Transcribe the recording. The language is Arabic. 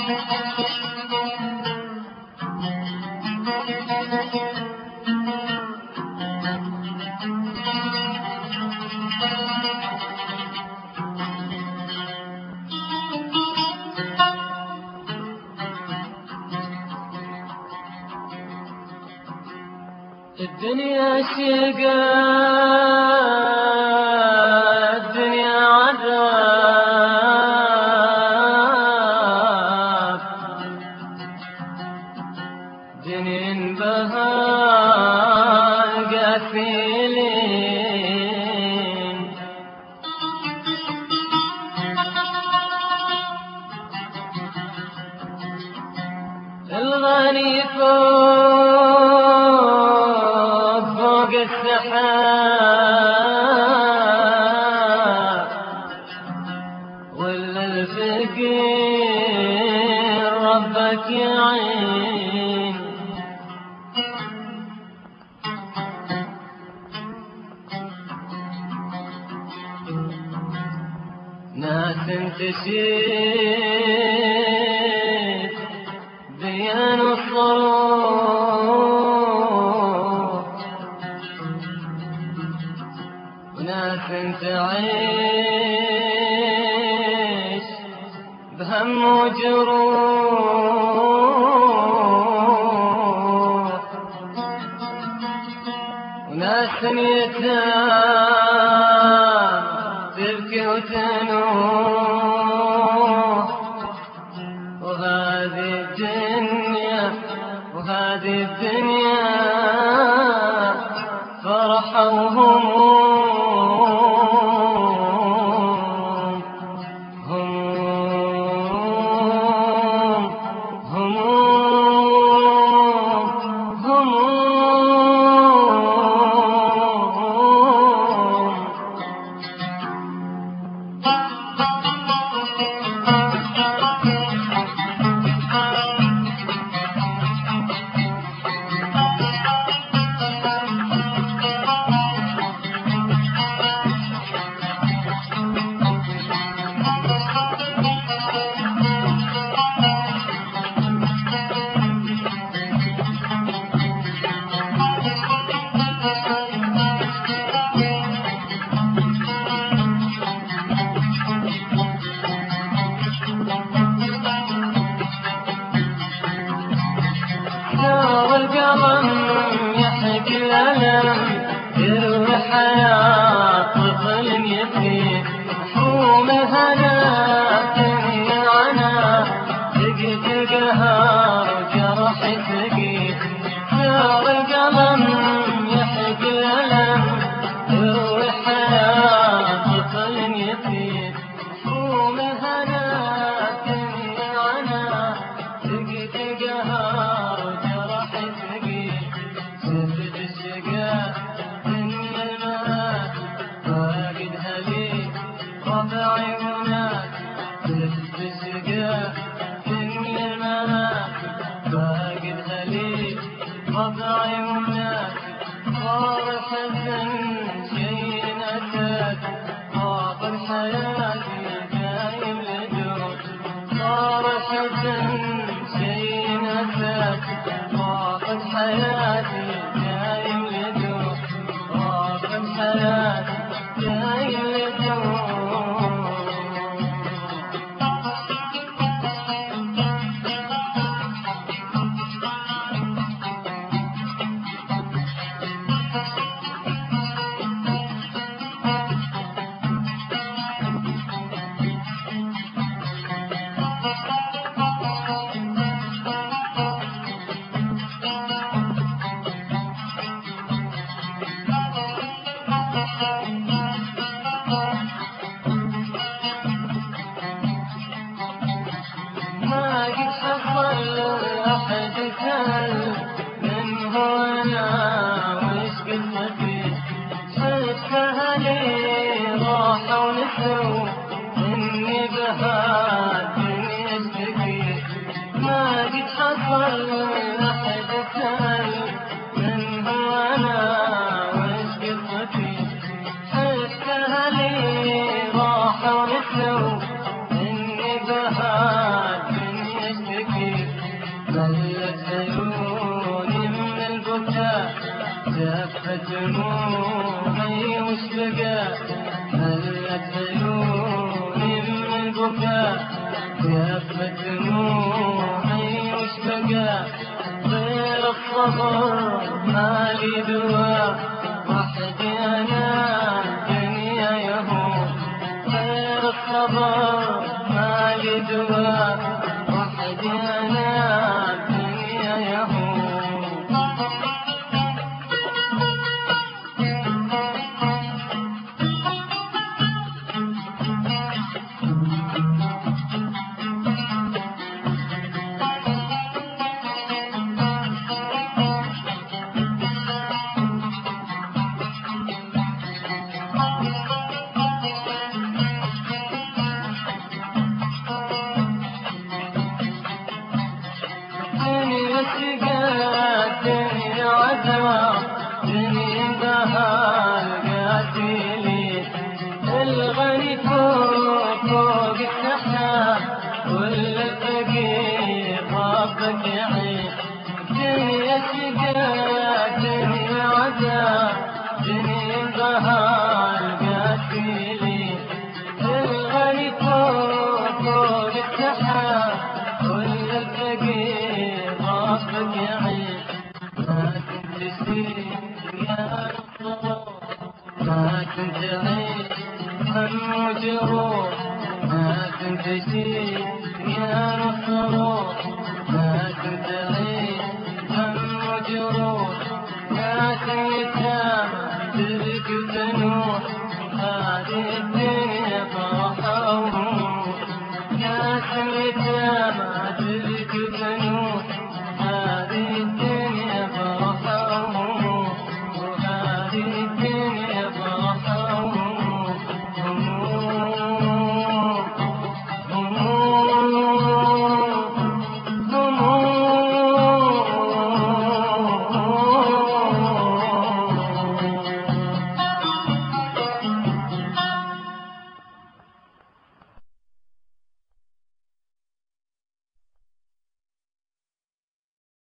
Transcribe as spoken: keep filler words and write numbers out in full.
الدنيا شقا الدنيا عذاب جنين بها قافلين الغني فوق السحاب ولا الفقير ربك يعين ناس تشيد بين الصروف وناس تعيش بهم وجروح وناس يتام تبكي وتنوح وهذه الدنيا وهذه الدنيا فرحة وهموم والقلم يحكي الألم يروي حياة طفل يتيم محروم الهنا دنيا العنا لقيت القهر وجرح ثقيل نار القلم يحكي الألم يروي حياة طفل يتيم محروم الهنا دنيا العنا لقيت القهر عيونك صار حزن شيء نسيت باطل حياتي دايم لدود صار حزن شيء نسيت باطل حياتي دايم لدود باطل حياتي دايم لدود ما قد حصل أحد كان من هنا وش قصتي شفت أهلي راحوا ونسوا إني بهالدنيا اشتكي ما قد حصل أحد كان من هنا وش قصتي شفت أهلي راحوا ونسوا إني بهالدنيا شافت دموعي وش بقى غير الصبر ما لي دواء وحدي أنا الدنيا يهون غير الصبر ما لي دواء وحدي أنا الدنيا يهون دنيا شقات دنيا عذاب دنيا بهار قاتلين الغني فوق فوق السحاب والفقير ربك يعين دنيا شقات دنيا عذاب دنيا بهار قاتلين الغني فوق فوق السحاب والفقير ربك يعين ما كنت تسير يا الصبر ما كنت تعيش هم وجروح ما كنت تسير